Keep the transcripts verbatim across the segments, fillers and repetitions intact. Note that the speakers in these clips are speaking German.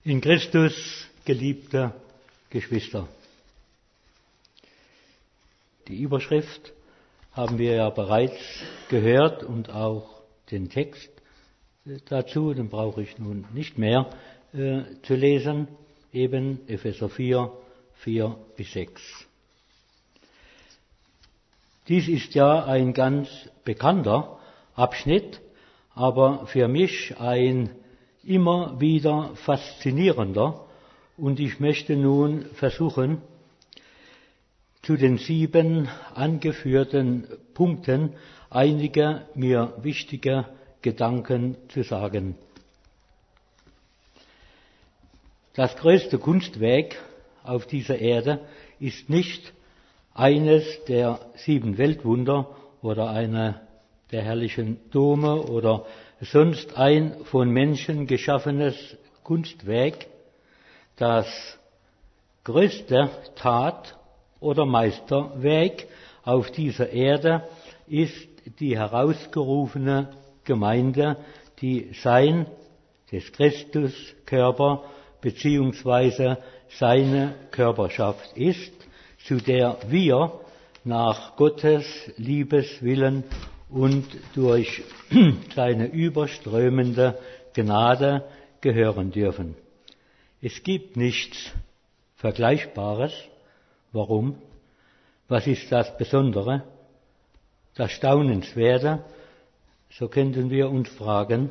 In Christus, geliebte Geschwister. Die Überschrift haben wir ja bereits gehört und auch den Text dazu, den brauche ich nun nicht mehr äh, zu lesen, eben Epheser vier, vier bis sechs. Dies ist ja ein ganz bekannter Abschnitt, aber für mich ein immer wieder faszinierender, und ich möchte nun versuchen, zu den sieben angeführten Punkten einige mir wichtige Gedanken zu sagen. Das größte Kunstwerk auf dieser Erde ist nicht eines der sieben Weltwunder oder eine der herrlichen Dome oder sonst ein von Menschen geschaffenes Kunstwerk. Das größte Tat- oder Meisterwerk auf dieser Erde ist die herausgerufene Gemeinde, die sein, des Christus Körper beziehungsweise seine Körperschaft ist, zu der wir nach Gottes Liebeswillen und durch seine überströmende Gnade gehören dürfen. Es gibt nichts Vergleichbares. Warum? Was ist das Besondere? Das Staunenswerte? So könnten wir uns fragen.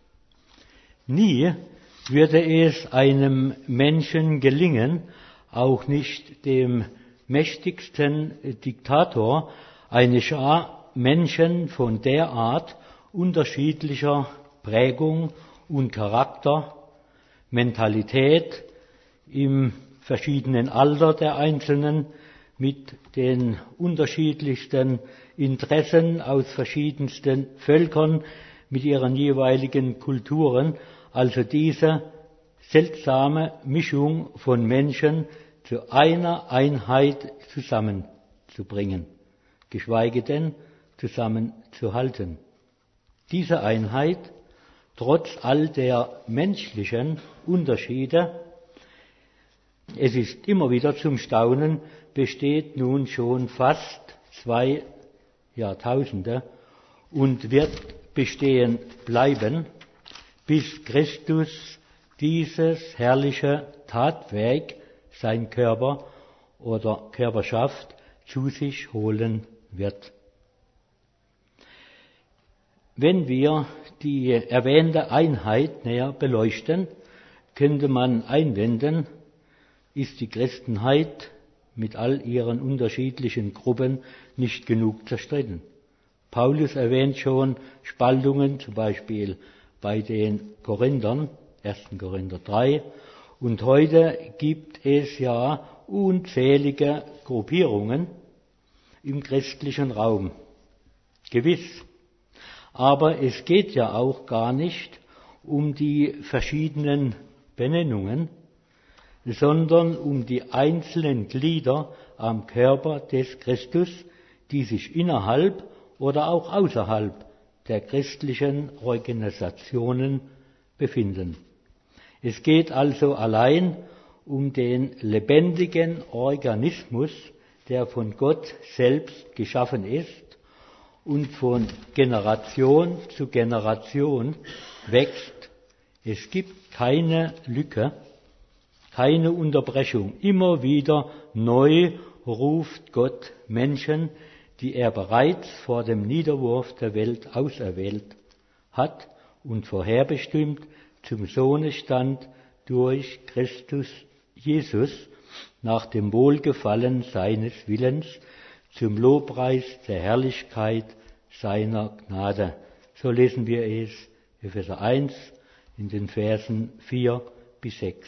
Nie würde es einem Menschen gelingen, auch nicht dem mächtigsten Diktator, eine Schar Menschen von der Art unterschiedlicher Prägung und Charakter, Mentalität, im verschiedenen Alter der Einzelnen, mit den unterschiedlichsten Interessen aus verschiedensten Völkern, mit ihren jeweiligen Kulturen, also diese seltsame Mischung von Menschen zu einer Einheit zusammenzubringen, geschweige denn zusammenzuhalten. Diese Einheit, trotz all der menschlichen Unterschiede, es ist immer wieder zum Staunen, besteht nun schon fast zwei Jahrtausende und wird bestehen bleiben, bis Christus dieses herrliche Tatwerk, sein Körper oder Körperschaft, zu sich holen wird. Wenn wir die erwähnte Einheit näher beleuchten, könnte man einwenden, ist die Christenheit mit all ihren unterschiedlichen Gruppen nicht genug zerstritten. Paulus erwähnt schon Spaltungen, zum Beispiel bei den Korinthern, erster Korinther drei, und heute gibt es ja unzählige Gruppierungen im christlichen Raum. Gewiss. Aber es geht ja auch gar nicht um die verschiedenen Benennungen, sondern um die einzelnen Glieder am Körper des Christus, die sich innerhalb oder auch außerhalb der christlichen Organisationen befinden. Es geht also allein um den lebendigen Organismus, der von Gott selbst geschaffen ist und von Generation zu Generation wächst. Es gibt keine Lücke, keine Unterbrechung. Immer wieder neu ruft Gott Menschen, die er bereits vor dem Niederwurf der Welt auserwählt hat und vorherbestimmt zum Sohnestand durch Christus Jesus nach dem Wohlgefallen seines Willens, zum Lobpreis der Herrlichkeit seiner Gnade. So lesen wir es, Epheser eins, in den Versen vier bis sechs.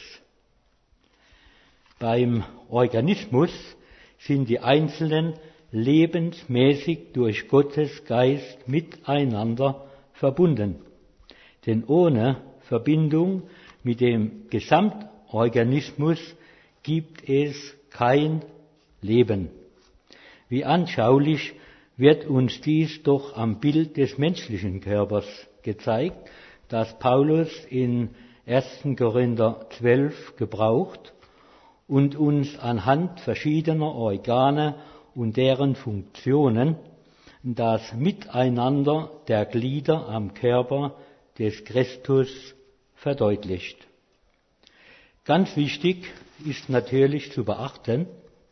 Beim Organismus sind die Einzelnen lebensmäßig durch Gottes Geist miteinander verbunden. Denn ohne Verbindung mit dem Gesamtorganismus gibt es kein Leben. Wie anschaulich wird uns dies doch am Bild des menschlichen Körpers gezeigt, das Paulus in ersten Korinther zwölf gebraucht und uns anhand verschiedener Organe und deren Funktionen das Miteinander der Glieder am Körper des Christus verdeutlicht. Ganz wichtig ist natürlich zu beachten,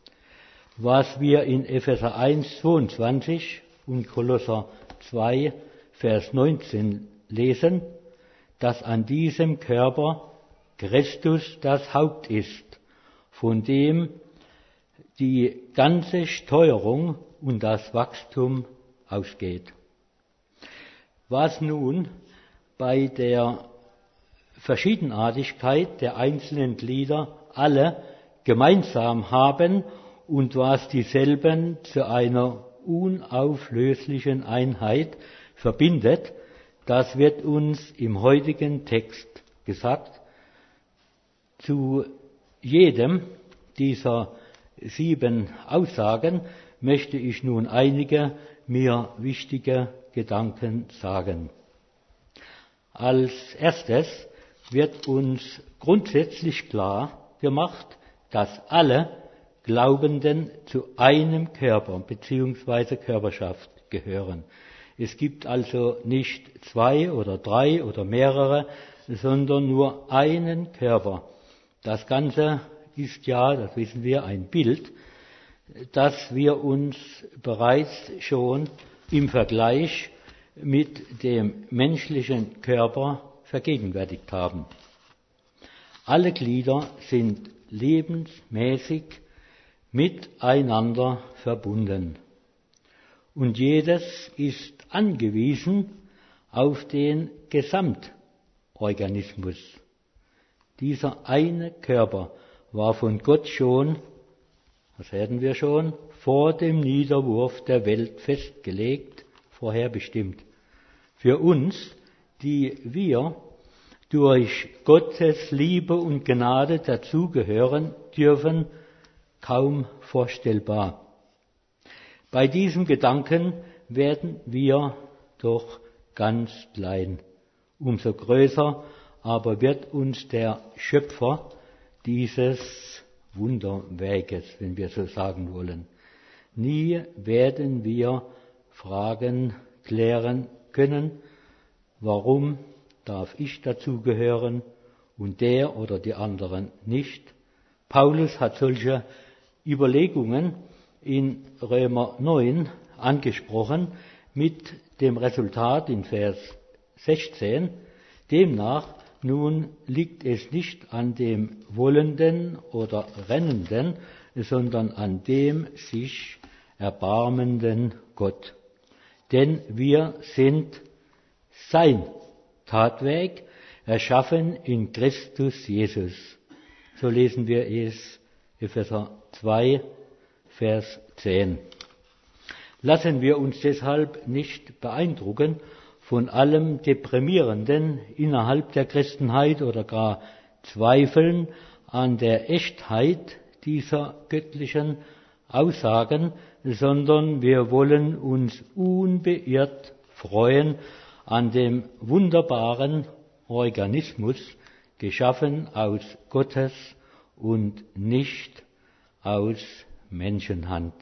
was wir in Epheser eins, zweiundzwanzig und Kolosser zwei, Vers neunzehn lesen, dass an diesem Körper Christus das Haupt ist, von dem die ganze Steuerung und das Wachstum ausgeht. Was nun bei der Verschiedenartigkeit der einzelnen Glieder alle gemeinsam haben und was dieselben zu einer unauflöslichen Einheit verbindet, das wird uns im heutigen Text gesagt. Zu jedem dieser sieben Aussagen möchte ich nun einige mir wichtige Gedanken sagen. Als erstes wird uns grundsätzlich klar gemacht, dass alle Glaubenden zu einem Körper bzw. Körperschaft gehören. Es gibt also nicht zwei oder drei oder mehrere, sondern nur einen Körper. Das Ganze ist ja, das wissen wir, ein Bild, das wir uns bereits schon im Vergleich mit dem menschlichen Körper vergegenwärtigt haben. Alle Glieder sind lebensmäßig miteinander verbunden. Und jedes ist angewiesen auf den Gesamtorganismus. Dieser eine Körper war von Gott schon, das werden wir schon, vor dem Niederwurf der Welt festgelegt, vorherbestimmt. Für uns, die wir durch Gottes Liebe und Gnade dazugehören dürfen, kaum vorstellbar. Bei diesem Gedanken werden wir doch ganz klein. Umso größer aber wird uns der Schöpfer dieses Wunderwerkes, wenn wir so sagen wollen. Nie werden wir Fragen klären können, warum darf ich dazugehören und der oder die anderen nicht. Paulus hat solche Überlegungen in Römer neun angesprochen mit dem Resultat in Vers sechzehn. Demnach nun liegt es nicht an dem Wollenden oder Rennenden, sondern an dem sich erbarmenden Gott. Denn wir sind sein Tatwerk, erschaffen in Christus Jesus. So lesen wir es, Epheser zwei, Vers zehn. Lassen wir uns deshalb nicht beeindrucken von allem Deprimierenden innerhalb der Christenheit oder gar zweifeln an der Echtheit dieser göttlichen Aussagen, sondern wir wollen uns unbeirrt freuen an dem wunderbaren Organismus, geschaffen aus Gottes und nicht aus Menschenhand.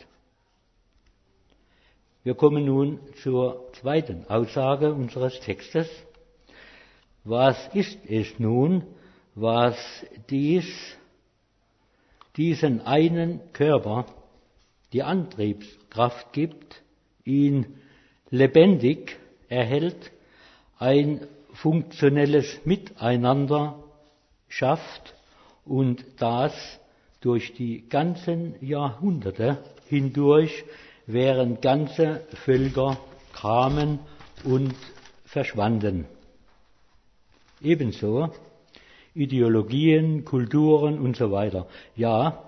Wir kommen nun zur zweiten Aussage unseres Textes. Was ist es nun, was dies, diesen einen Körper die Antriebskraft gibt, ihn lebendig erhält, ein funktionelles Miteinander schafft und das durch die ganzen Jahrhunderte hindurch, während ganze Völker kamen und verschwanden. Ebenso Ideologien, Kulturen und so weiter. Ja,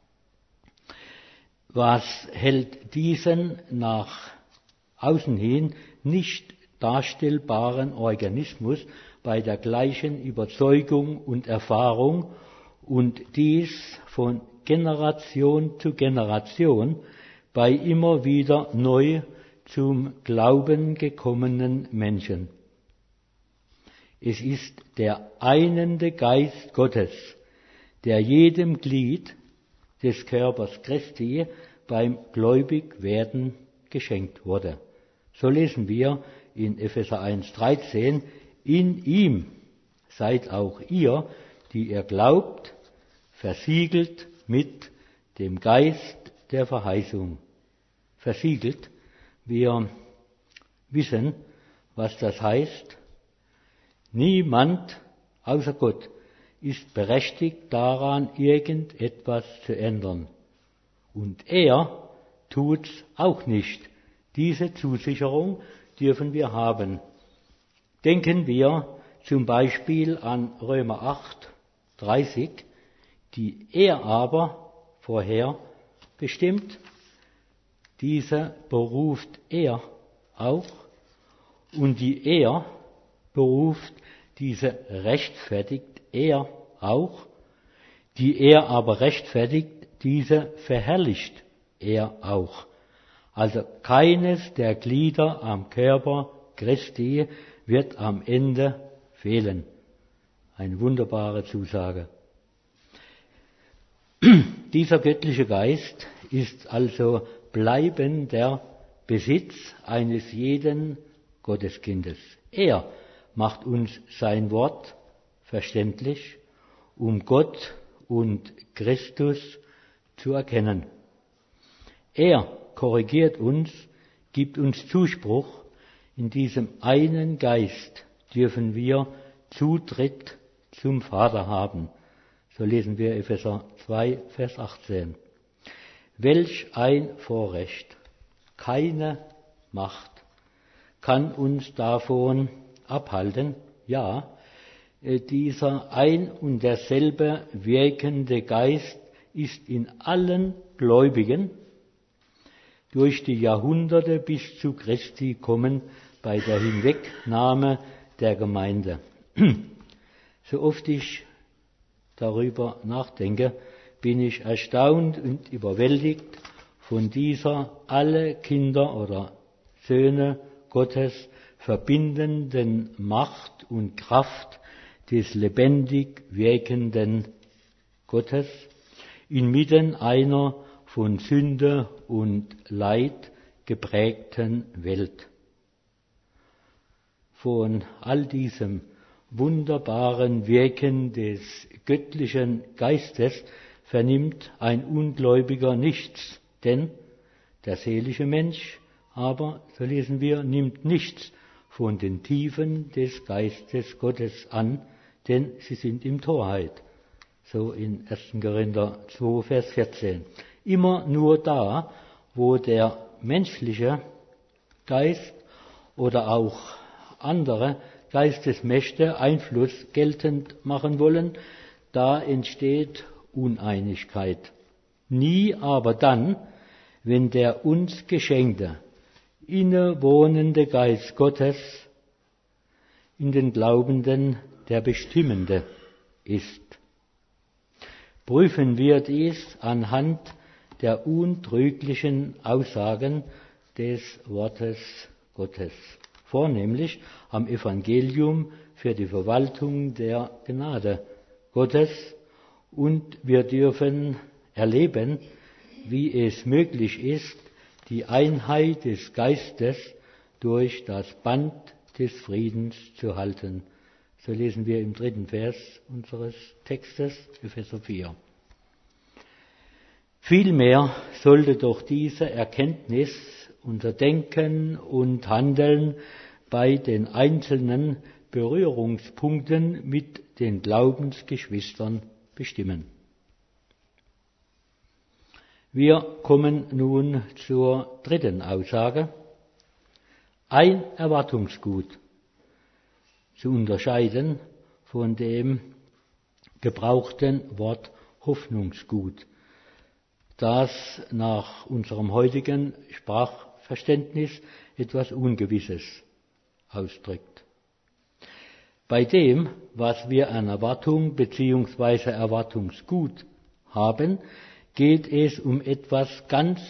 was hält diesen nach außen hin nicht darstellbaren Organismus bei der gleichen Überzeugung und Erfahrung und dies von Generation zu Generation bei immer wieder neu zum Glauben gekommenen Menschen. Es ist der einende Geist Gottes, der jedem Glied des Körpers Christi beim Gläubigwerden geschenkt wurde. So lesen wir in Epheser eins dreizehn, in ihm seid auch ihr, die ihr glaubt, versiegelt mit dem Geist der Verheißung. Versiegelt, wir wissen, was das heißt. Niemand außer Gott ist berechtigt daran, irgendetwas zu ändern. Und er tut's auch nicht. Diese Zusicherung dürfen wir haben. Denken wir zum Beispiel an Römer acht dreißig, die er aber vorher bestimmt, diese beruft er auch, und die er beruft, diese rechtfertigt er auch, die er aber rechtfertigt, diese verherrlicht er auch. Also keines der Glieder am Körper Christi wird am Ende fehlen. Eine wunderbare Zusage. Dieser göttliche Geist ist also bleibender Besitz eines jeden Gotteskindes. Er macht uns sein Wort verständlich, um Gott und Christus zu erkennen. Er korrigiert uns, gibt uns Zuspruch. In diesem einen Geist dürfen wir Zutritt zum Vater haben. So lesen wir Epheser zwei, Vers achtzehn. Welch ein Vorrecht, keine Macht kann uns davon abhalten, ja, dieser ein und derselbe wirkende Geist ist in allen Gläubigen durch die Jahrhunderte bis zu Christi kommen bei der Hinwegnahme der Gemeinde. So oft ich darüber nachdenke, bin ich erstaunt und überwältigt von dieser alle Kinder oder Söhne Gottes verbindenden Macht und Kraft des lebendig wirkenden Gottes inmitten einer von Sünde und Leid geprägten Welt. Von all diesem wunderbaren Wirken des göttlichen Geistes vernimmt ein Ungläubiger nichts, denn der seelische Mensch aber, so lesen wir, nimmt nichts von den Tiefen des Geistes Gottes an, denn sie sind ihm Torheit. So in ersten Korinther zwei, Vers vierzehn. Immer nur da, wo der menschliche Geist oder auch andere Geistesmächte Einfluss geltend machen wollen, da entsteht Uneinigkeit. Nie aber dann, wenn der uns geschenkte, innewohnende Geist Gottes in den Glaubenden der Bestimmende ist. Prüfen wir dies anhand der untrüglichen Aussagen des Wortes Gottes, vornehmlich am Evangelium für die Verwaltung der Gnade Gottes, und wir dürfen erleben, wie es möglich ist, die Einheit des Geistes durch das Band des Friedens zu halten. So lesen wir im dritten Vers unseres Textes, Epheser vier. Vielmehr sollte doch diese Erkenntnis unser Denken und Handeln bei den einzelnen Berührungspunkten mit den Glaubensgeschwistern bestimmen. Wir kommen nun zur dritten Aussage. Ein Erwartungsgut zu unterscheiden von dem gebrauchten Wort Hoffnungsgut, das nach unserem heutigen Sprachverständnis etwas Ungewisses ausdrückt. Bei dem, was wir an Erwartung bzw. Erwartungsgut haben, geht es um etwas ganz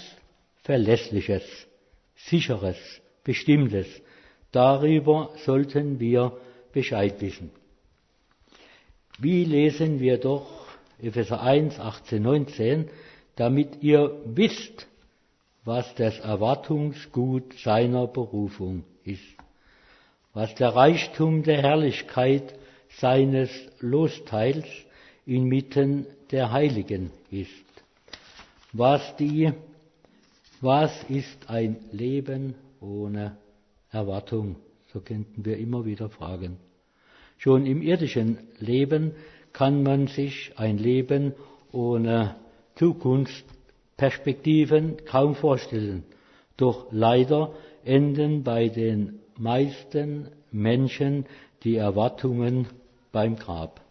Verlässliches, Sicheres, Bestimmtes. Darüber sollten wir Bescheid wissen. Wie lesen wir doch Epheser eins, achtzehn, neunzehn, damit ihr wisst, was das Erwartungsgut seiner Berufung ist, was der Reichtum der Herrlichkeit seines Losteils inmitten der Heiligen ist, was die, was ist ein Leben ohne Erwartung, so könnten wir immer wieder fragen. Schon im irdischen Leben kann man sich ein Leben ohne Zukunftsperspektiven kaum vorstellen. Doch leider enden bei den meisten Menschen die Erwartungen beim Grab.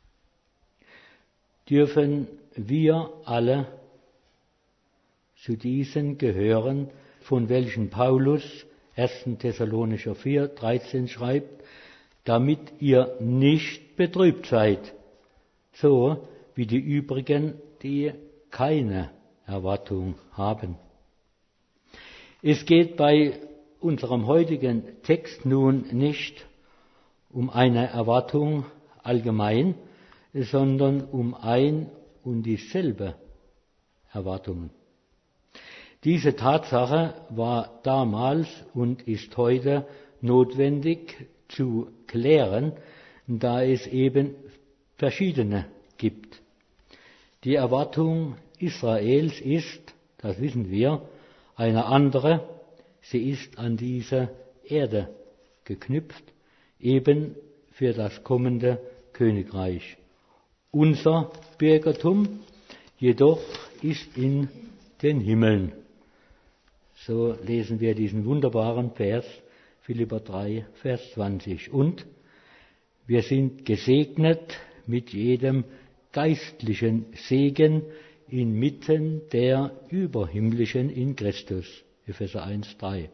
Dürfen wir alle zu diesen gehören, von welchen Paulus erster Thessalonicher vier, dreizehn schreibt, damit ihr nicht betrübt seid, so wie die übrigen, die keine Erwartung haben. Es geht bei unserem heutigen Text nun nicht um eine Erwartung allgemein, sondern um ein und dieselbe Erwartung. Diese Tatsache war damals und ist heute notwendig zu klären, da es eben verschiedene gibt. Die Erwartung Israels ist, das wissen wir, eine andere. Sie ist an diese Erde geknüpft, eben für das kommende Königreich. Unser Bürgertum jedoch ist in den Himmeln. So lesen wir diesen wunderbaren Vers, Philipper drei, Vers zwanzig. Und wir sind gesegnet mit jedem geistlichen Segen inmitten der überhimmlischen in Christus. Epheser eins, drei.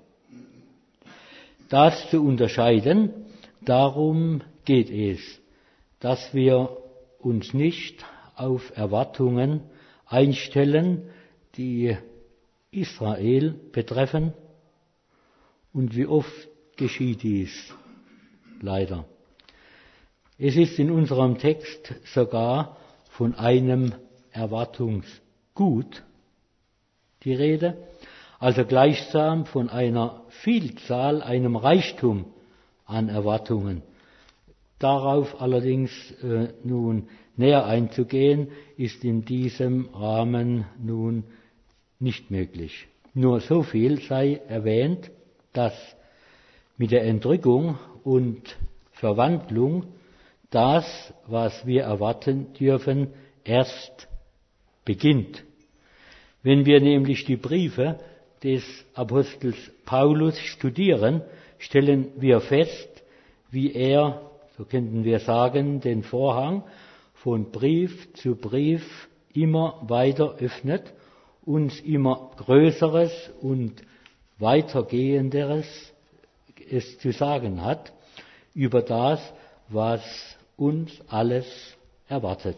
Das zu unterscheiden, darum geht es, dass wir uns nicht auf Erwartungen einstellen, die Israel betreffen. Und wie oft geschieht dies? Leider. Es ist in unserem Text sogar von einem Erwartungsgut die Rede, also gleichsam von einer Vielzahl, einem Reichtum an Erwartungen. Darauf allerdings äh, nun näher einzugehen, ist in diesem Rahmen nun nicht möglich. Nur so viel sei erwähnt, dass mit der Entrückung und Verwandlung das, was wir erwarten dürfen, erst beginnt. Wenn wir nämlich die Briefe des Apostels Paulus studieren, stellen wir fest, wie er, so könnten wir sagen, den Vorhang von Brief zu Brief immer weiter öffnet, uns immer Größeres und Weitergehenderes es zu sagen hat über das, was uns alles erwartet.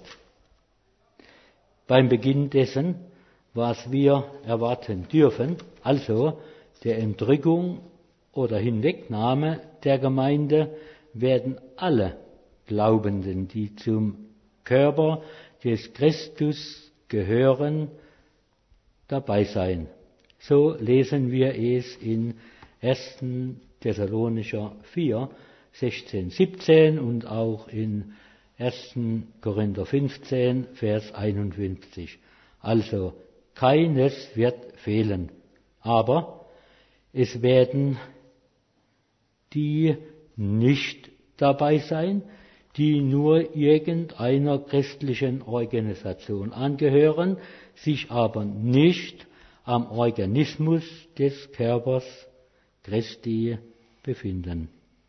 Beim Beginn dessen, was wir erwarten dürfen, also der Entrückung oder Hinwegnahme der Gemeinde, werden alle Glaubenden, die zum Körper des Christus gehören, dabei sein. So lesen wir es in erster Thessalonicher vier, sechzehn, siebzehn und auch in erster Korinther fünfzehn, Vers einundfünfzig. Also keines wird fehlen, aber es werden die nicht dabei sein, die nur irgendeiner christlichen Organisation angehören, sich aber nicht am Organismus des Körpers Christi befinden.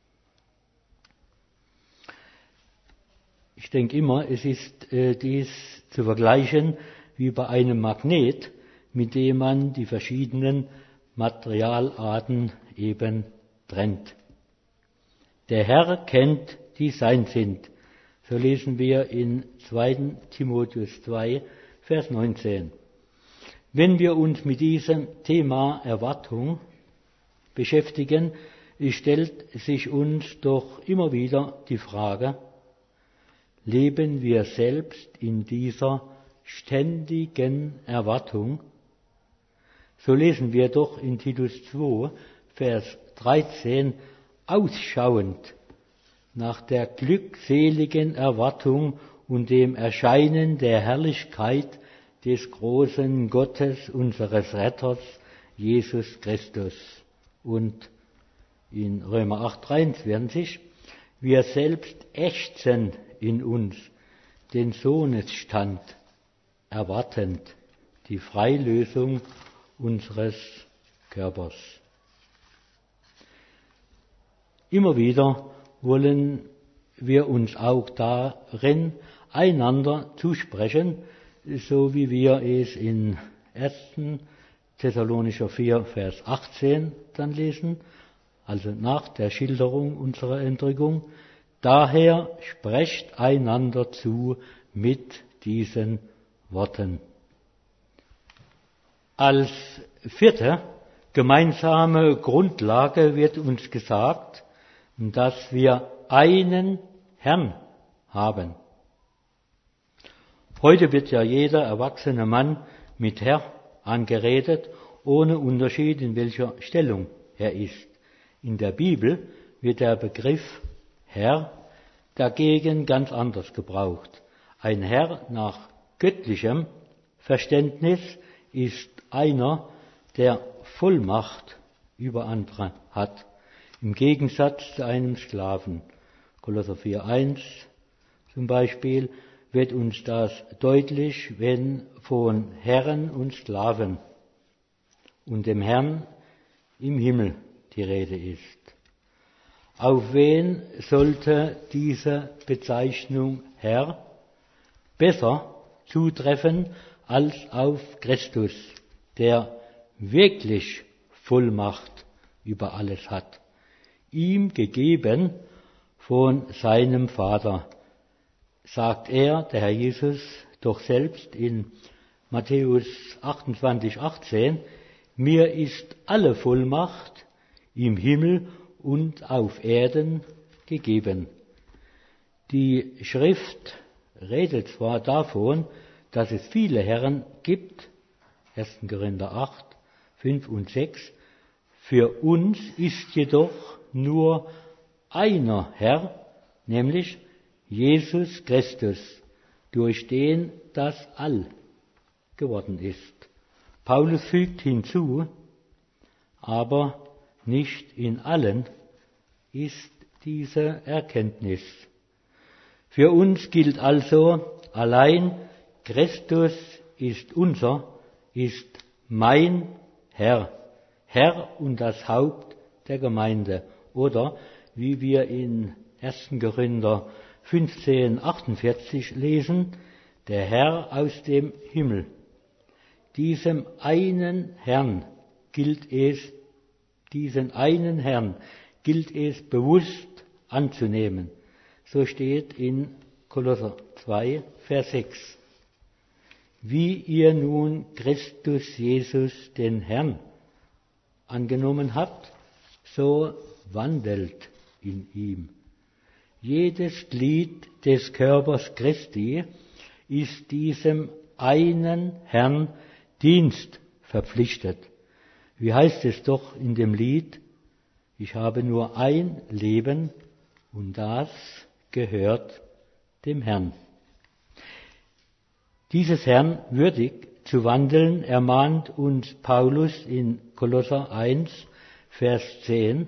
Ich denke immer, es ist äh, dies zu vergleichen wie bei einem Magnet, mit dem man die verschiedenen Materialarten eben trennt. Der Herr kennt, die sein sind. So lesen wir in zweiter Timotheus zwei, Vers neunzehn. Wenn wir uns mit diesem Thema Erwartung beschäftigen, stellt sich uns doch immer wieder die Frage, leben wir selbst in dieser ständigen Erwartung? So lesen wir doch in Titus zwei, Vers dreizehn, ausschauend nach der glückseligen Erwartung und dem Erscheinen der Herrlichkeit des großen Gottes, unseres Retters, Jesus Christus. Und in Römer acht, dreiundzwanzig, wir selbst ächzen in uns, den Sohnesstand erwartend, die Freilösung unseres Körpers. Immer wieder wollen wir uns auch darin einander zusprechen, so wie wir es in ersten Thessalonicher vier, Vers achtzehn dann lesen, also nach der Schilderung unserer Entrückung. Daher sprecht einander zu mit diesen Worten. Als vierte gemeinsame Grundlage wird uns gesagt, dass wir einen Herrn haben. Heute wird ja jeder erwachsene Mann mit Herr angeredet, ohne Unterschied, in welcher Stellung er ist. In der Bibel wird der Begriff Herr dagegen ganz anders gebraucht. Ein Herr nach göttlichem Verständnis ist einer, der Vollmacht über andere hat, im Gegensatz zu einem Sklaven. Kolosser vier, eins zum Beispiel wird uns das deutlich, wenn von Herren und Sklaven und dem Herrn im Himmel die Rede ist. Auf wen sollte diese Bezeichnung Herr besser zutreffen als auf Christus, der wirklich Vollmacht über alles hat, ihm gegeben von seinem Vater, sagt er, der Herr Jesus, doch selbst in Matthäus achtundzwanzig, achtzehn, mir ist alle Vollmacht im Himmel und auf Erden gegeben. Die Schrift redet zwar davon, dass es viele Herren gibt, erster Korinther acht, fünf und sechs, für uns ist jedoch nur einer Herr, nämlich Jesus Christus, durch den das All geworden ist. Paulus fügt hinzu, aber nicht in allen ist diese Erkenntnis. Für uns gilt also allein, Christus ist unser, ist mein Herr, Herr und das Haupt der Gemeinde. Oder wie wir in erster Korinther fünfzehn, achtundvierzig lesen, der Herr aus dem Himmel. Diesem einen Herrn gilt es, diesen einen Herrn gilt es bewusst anzunehmen. So steht in Kolosser zwei, Vers sechs. Wie ihr nun Christus Jesus, den Herrn, angenommen habt, so wandelt in ihm. Jedes Glied des Körpers Christi ist diesem einen Herrn Dienst verpflichtet. Wie heißt es doch in dem Lied, ich habe nur ein Leben und das gehört dem Herrn. Dieses Herrn würdig zu wandeln, ermahnt uns Paulus in Kolosser eins, Vers zehn,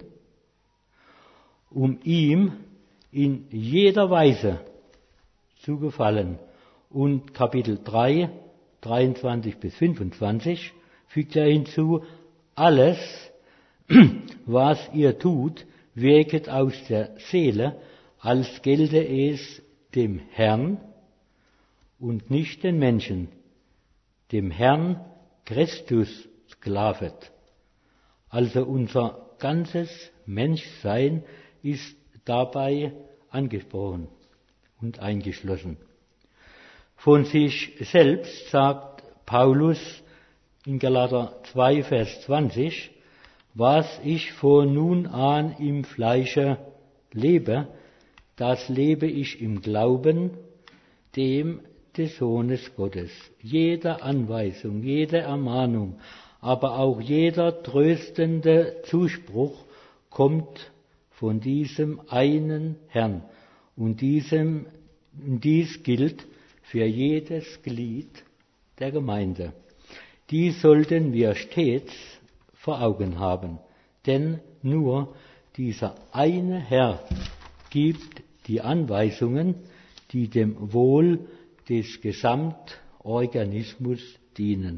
um ihm in jeder Weise zu gefallen. Und Kapitel drei, dreiundzwanzig bis fünfundzwanzig fügt er hinzu, alles, was ihr tut, wirket aus der Seele, als gelte es dem Herrn und nicht den Menschen, dem Herrn Christus sklavet. Also unser ganzes Menschsein ist dabei angesprochen und eingeschlossen. Von sich selbst sagt Paulus in Galater zwei, Vers zwanzig, was ich von nun an im Fleische lebe, das lebe ich im Glauben, dem des Sohnes Gottes. Jede Anweisung, jede Ermahnung, aber auch jeder tröstende Zuspruch kommt von diesem einen Herrn. Und diesem, dies gilt für jedes Glied der Gemeinde. Dies sollten wir stets vor Augen haben, denn nur dieser eine Herr gibt die Anweisungen, die dem Wohl des Gesamtorganismus dienen.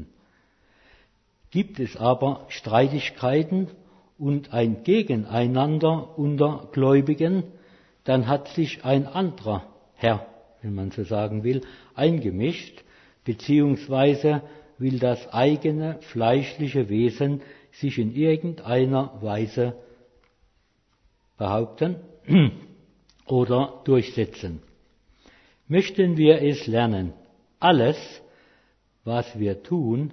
Gibt es aber Streitigkeiten und ein Gegeneinander unter Gläubigen, dann hat sich ein anderer Herr, wenn man so sagen will, eingemischt, beziehungsweise will das eigene fleischliche Wesen sich in irgendeiner Weise behaupten oder durchsetzen. Möchten wir es lernen, alles, was wir tun,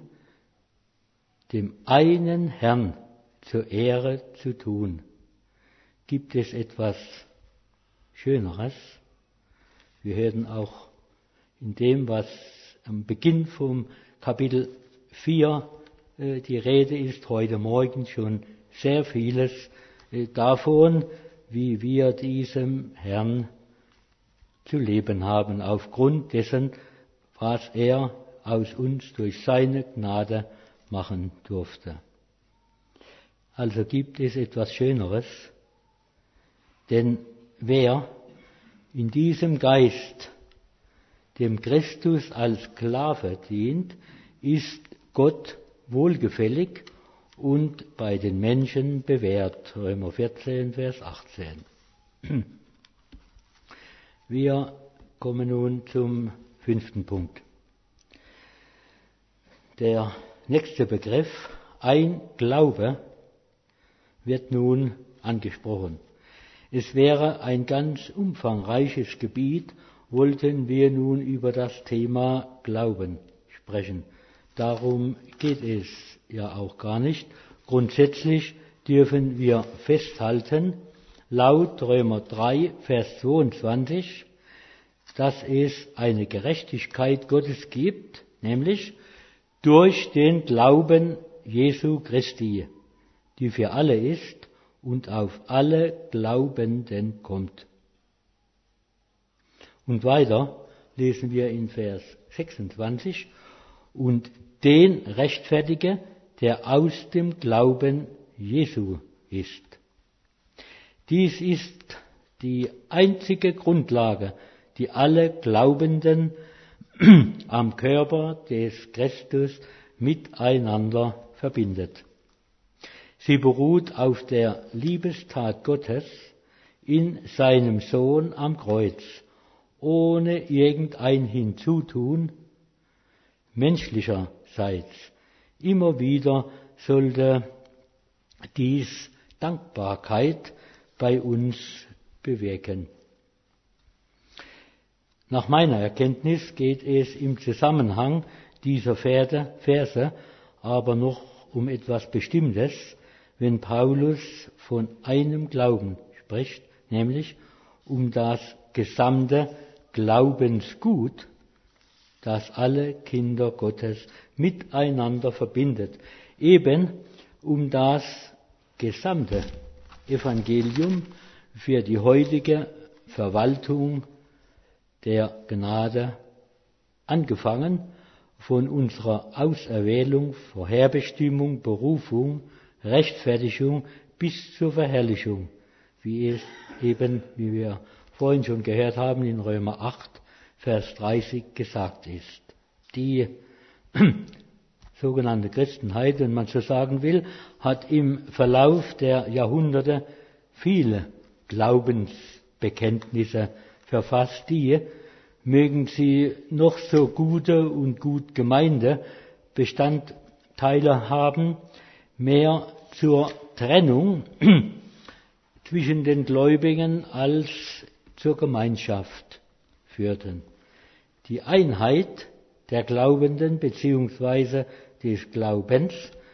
dem einen Herrn zur Ehre zu tun, gibt es etwas Schöneres. Wir hören auch in dem, was am Beginn vom Kapitel vier äh, die Rede ist, heute Morgen schon sehr vieles äh, davon, wie wir diesem Herrn zu leben haben, aufgrund dessen, was er aus uns durch seine Gnade machen durfte. Also gibt es etwas Schöneres, denn wer in diesem Geist dem Christus als Sklave dient, ist Gott wohlgefällig und bei den Menschen bewährt. Römer vierzehn, Vers achtzehn. Wir kommen nun zum fünften Punkt. Der nächste Begriff, ein Glaube, wird nun angesprochen. Es wäre ein ganz umfangreiches Gebiet, wollten wir nun über das Thema Glauben sprechen. Darum geht es ja auch gar nicht. Grundsätzlich dürfen wir festhalten, laut Römer drei, Vers zweiundzwanzig, dass es eine Gerechtigkeit Gottes gibt, nämlich durch den Glauben Jesu Christi, die für alle ist und auf alle Glaubenden kommt. Und weiter lesen wir in Vers sechsundzwanzig, und den rechtfertige, der aus dem Glauben Jesu ist. Dies ist die einzige Grundlage, die alle Glaubenden am Körper des Christus miteinander verbindet. Sie beruht auf der Liebestat Gottes in seinem Sohn am Kreuz, ohne irgendein Hinzutun menschlicherseits. Immer wieder sollte dies Dankbarkeit bei uns bewirken. Nach meiner Erkenntnis geht es im Zusammenhang dieser Verse aber noch um etwas Bestimmtes, wenn Paulus von einem Glauben spricht, nämlich um das gesamte Glaubensgut, das alle Kinder Gottes miteinander verbindet, eben um das gesamte Evangelium für die heutige Verwaltung der Gnade, angefangen von unserer Auserwählung, Vorherbestimmung, Berufung, Rechtfertigung bis zur Verherrlichung, wie es eben, wie wir vorhin schon gehört haben, in Römer acht, Vers dreißig gesagt ist. Die sogenannte Christenheit, wenn man so sagen will, hat im Verlauf der Jahrhunderte viele Glaubensbekenntnisse verfasst, die, mögen sie noch so gute und gut gemeinte Bestandteile haben, mehr zur Trennung zwischen den Gläubigen als zur Gemeinschaft führten. Die Einheit der Glaubenden bzw. des Glaubens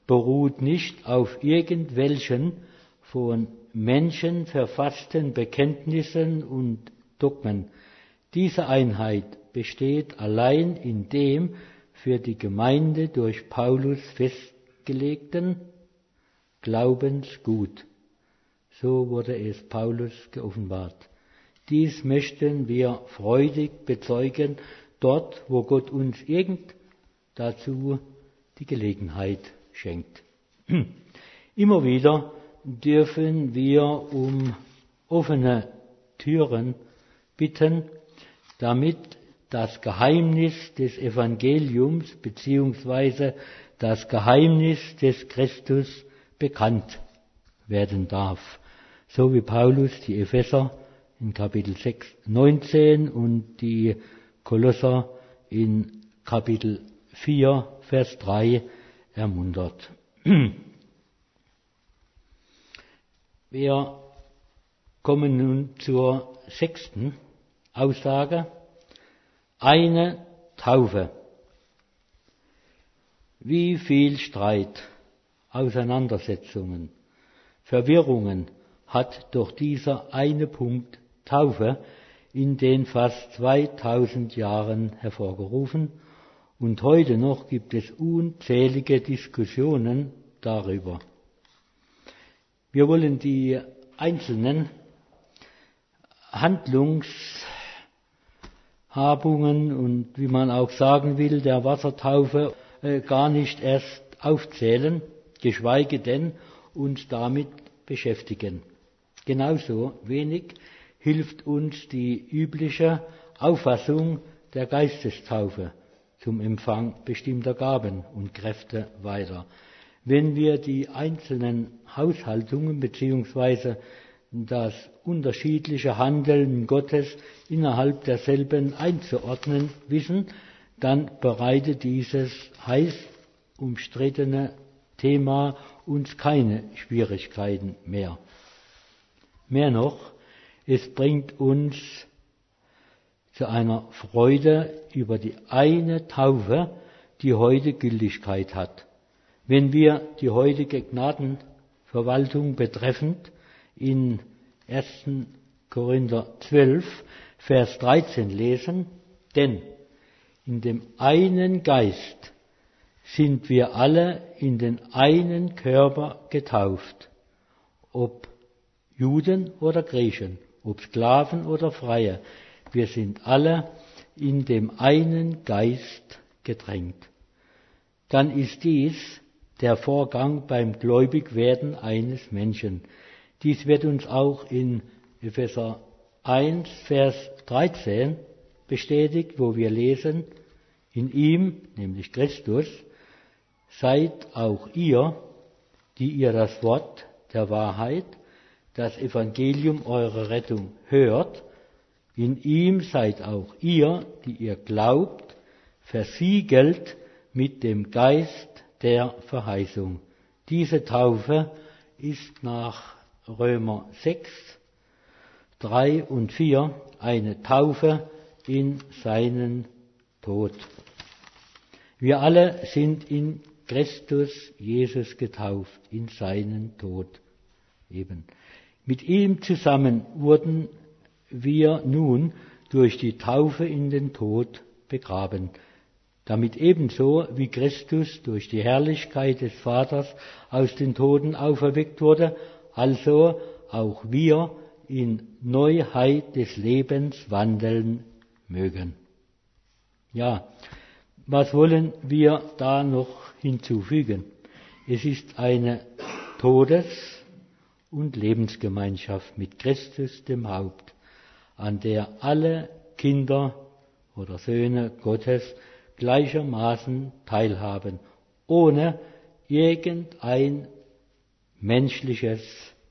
beruht nicht auf irgendwelchen von Menschen verfassten Bekenntnissen und Dogmen. Diese Einheit besteht allein in dem für die Gemeinde durch Paulus festgelegten Glaubensgut. So wurde es Paulus geoffenbart. Dies möchten wir freudig bezeugen, dort, wo Gott uns irgend dazu die Gelegenheit schenkt. Immer wieder dürfen wir um offene Türen bitten, damit das Geheimnis des Evangeliums bzw. das Geheimnis des Christus bekannt werden darf. So wie Paulus die Epheser in Kapitel sechs, neunzehn und die Kolosser in Kapitel vier, Vers drei ermuntert. Wir kommen nun zur sechsten Aussage. Eine Taufe. Wie viel Streit, Auseinandersetzungen, Verwirrungen hat doch dieser eine Punkt Taufe in den fast zweitausend Jahren hervorgerufen, und heute noch gibt es unzählige Diskussionen darüber. Wir wollen die einzelnen Handlungshabungen und, wie man auch sagen will, der Wassertaufe äh, gar nicht erst aufzählen, geschweige denn uns damit beschäftigen. Genauso wenig hilft uns die übliche Auffassung der Geistestaufe zum Empfang bestimmter Gaben und Kräfte weiter. Wenn wir die einzelnen Haushaltungen bzw. das unterschiedliche Handeln Gottes innerhalb derselben einzuordnen wissen, dann bereitet dieses heiß umstrittene Thema uns keine Schwierigkeiten mehr. Mehr noch, es bringt uns zu einer Freude über die eine Taufe, die heute Gültigkeit hat. Wenn wir die heutige Gnadenverwaltung betreffend in ersten Korinther zwölf, Vers dreizehn lesen, denn in dem einen Geist sind wir alle in den einen Körper getauft, ob Juden oder Griechen, ob Sklaven oder Freie, wir sind alle in dem einen Geist gedrängt. Dann ist dies der Vorgang beim Gläubigwerden eines Menschen. Dies wird uns auch in Epheser eins, Vers dreizehn bestätigt, wo wir lesen, in ihm, nämlich Christus, seid auch ihr, die ihr das Wort der Wahrheit, das Evangelium eurer Rettung hört, in ihm seid auch ihr, die ihr glaubt, versiegelt mit dem Geist der Verheißung. Diese Taufe ist nach Römer sechs, drei und vier eine Taufe in seinen Tod. Wir alle sind in Christus Jesus getauft, in seinen Tod eben. Mit ihm zusammen wurden wir nun durch die Taufe in den Tod begraben, damit ebenso wie Christus durch die Herrlichkeit des Vaters aus den Toten auferweckt wurde, also auch wir in Neuheit des Lebens wandeln mögen. Ja, was wollen wir da noch hinzufügen? Es ist eine Todes- und Lebensgemeinschaft mit Christus, dem Haupt, an der alle Kinder oder Söhne Gottes gleichermaßen teilhaben, ohne irgendein menschliches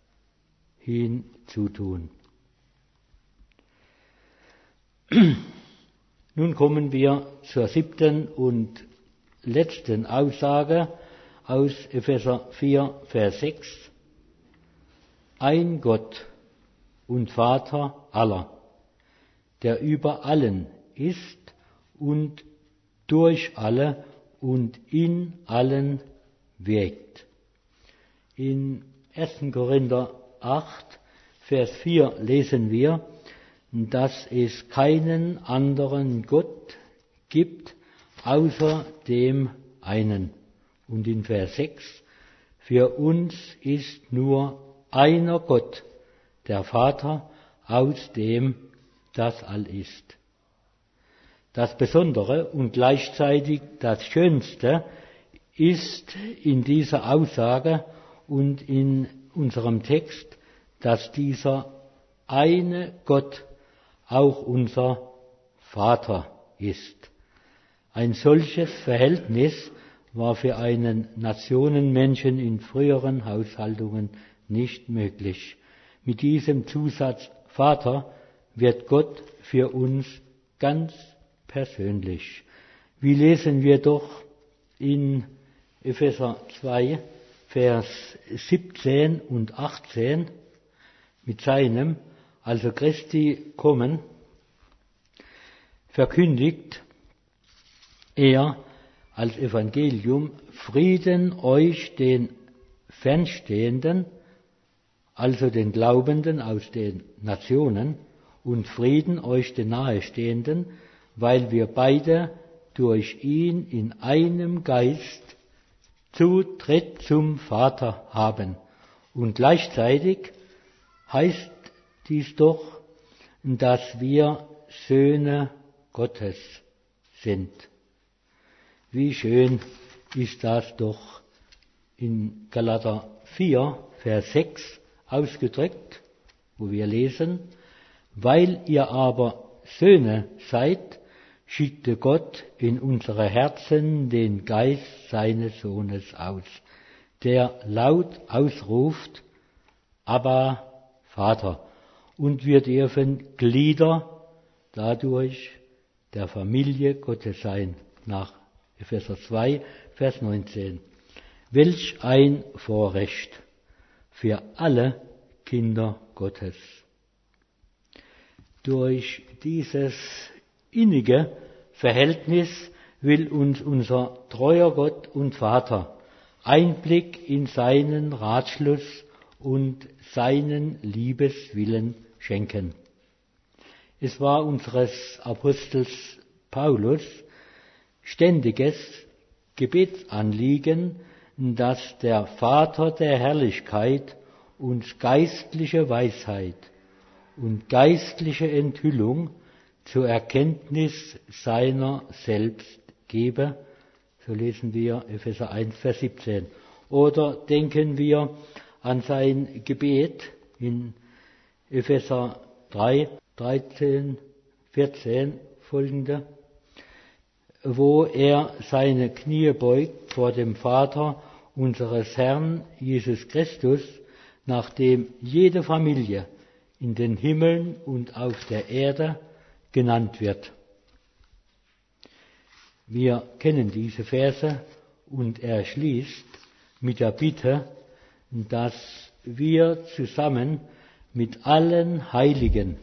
hinzutun. Nun kommen wir zur siebten und letzten Aussage aus Epheser vier, Vers sechs. Ein Gott und Vater aller, der über allen ist und durch alle und in allen wirkt. In ersten Korinther acht, Vers vier lesen wir, dass es keinen anderen Gott gibt, außer dem einen. Und in Vers sechs, für uns ist nur einer Gott, der Vater, aus dem das All ist. Das Besondere und gleichzeitig das Schönste ist in dieser Aussage und in unserem Text, dass dieser eine Gott auch unser Vater ist. Ein solches Verhältnis war für einen Nationenmenschen in früheren Haushaltungen nicht möglich. Mit diesem Zusatz Vater wird Gott für uns ganz persönlich. Wie lesen wir doch in Epheser zwei, Vers siebzehn und achtzehn, mit seinem, also Christi Kommen, verkündigt er als Evangelium Frieden euch den Fernstehenden, also den Glaubenden aus den Nationen, und Frieden euch den Nahestehenden, weil wir beide durch ihn in einem Geist Zutritt zum Vater haben. Und gleichzeitig heißt dies doch, dass wir Söhne Gottes sind. Wie schön ist das doch in Galater vier, Vers sechs ausgedrückt, wo wir lesen, weil ihr aber Söhne seid, schickte Gott in unsere Herzen den Geist seines Sohnes aus, der laut ausruft, Abba, Vater. Und wir dürfen Glieder dadurch der Familie Gottes sein, nach Epheser zwei, Vers neunzehn. Welch ein Vorrecht für alle Kinder Gottes. Durch dieses innige Verhältnis will uns unser treuer Gott und Vater Einblick in seinen Ratschluss und seinen Liebeswillen schenken. Es war unseres Apostels Paulus ständiges Gebetsanliegen, dass der Vater der Herrlichkeit uns geistliche Weisheit und geistliche Enthüllung zur Erkenntnis seiner selbst gebe. So lesen wir Epheser eins, Vers siebzehn. Oder denken wir an sein Gebet in Epheser drei, dreizehn, vierzehn folgende, wo er seine Knie beugt vor dem Vater unseres Herrn Jesus Christus, nachdem jede Familie in den Himmeln und auf der Erde genannt wird. Wir kennen diese Verse und er schließt mit der Bitte, dass wir zusammen mit allen Heiligen,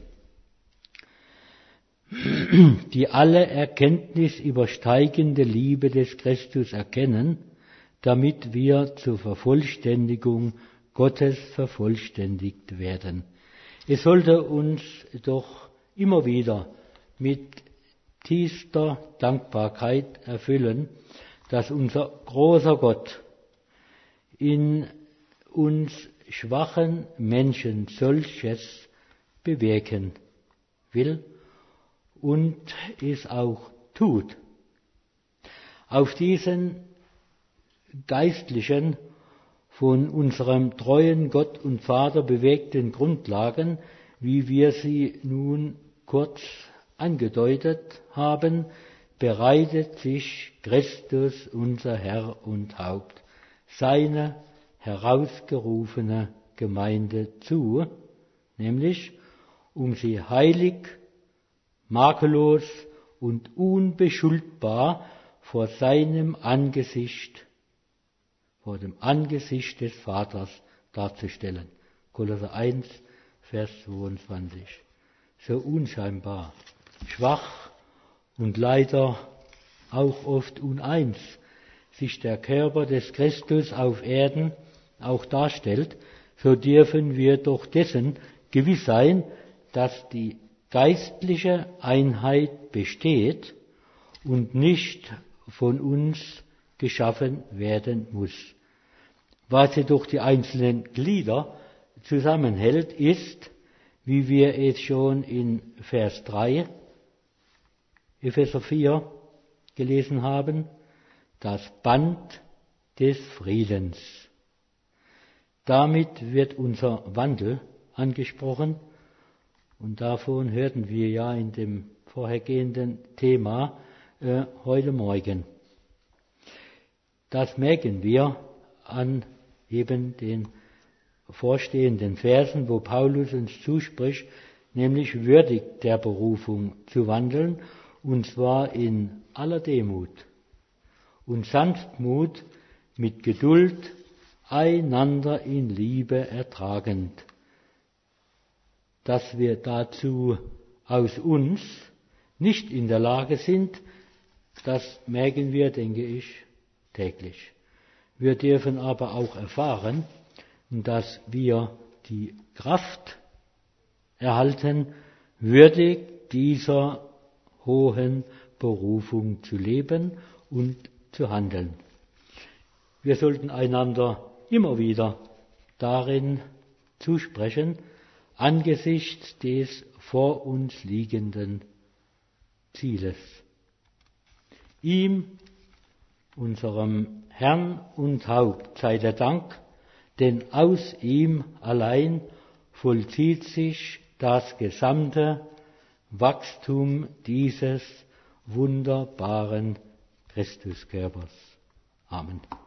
die alle Erkenntnis übersteigende Liebe des Christus erkennen, damit wir zur Vervollständigung Gottes vervollständigt werden. Es sollte uns doch immer wieder mit tiefster Dankbarkeit erfüllen, dass unser großer Gott in uns schwachen Menschen solches bewirken will und es auch tut. Auf diesen geistlichen, von unserem treuen Gott und Vater bewegten Grundlagen, wie wir sie nun kurz angedeutet haben, bereitet sich Christus, unser Herr und Haupt, seine herausgerufene Gemeinde zu, nämlich um sie heilig, makellos und unbeschuldbar vor seinem Angesicht, vor dem Angesicht des Vaters darzustellen. Kolosser eins, Vers zweiundzwanzig. So unscheinbar, schwach und leider auch oft uneins sich der Körper des Christus auf Erden auch darstellt, so dürfen wir doch dessen gewiss sein, dass die geistliche Einheit besteht und nicht von uns geschaffen werden muss. Was jedoch die einzelnen Glieder zusammenhält, ist, wie wir es schon in Vers drei, Epheser vier gelesen haben, das Band des Friedens. Damit wird unser Wandel angesprochen und davon hörten wir ja in dem vorhergehenden Thema äh, heute Morgen. Das merken wir an eben den vorstehenden Versen, wo Paulus uns zuspricht, nämlich würdig der Berufung zu wandeln, und zwar in aller Demut und Sanftmut, mit Geduld, einander in Liebe ertragend, dass wir dazu aus uns nicht in der Lage sind, das merken wir, denke ich, täglich. Wir dürfen aber auch erfahren, dass wir die Kraft erhalten, würdig dieser hohen Berufung zu leben und zu handeln. Wir sollten einander immer wieder darin zusprechen, angesichts des vor uns liegenden Zieles. Ihm, unserem Herrn und Haupt, sei der Dank, denn aus ihm allein vollzieht sich das gesamte Wachstum dieses wunderbaren Christuskörpers. Amen.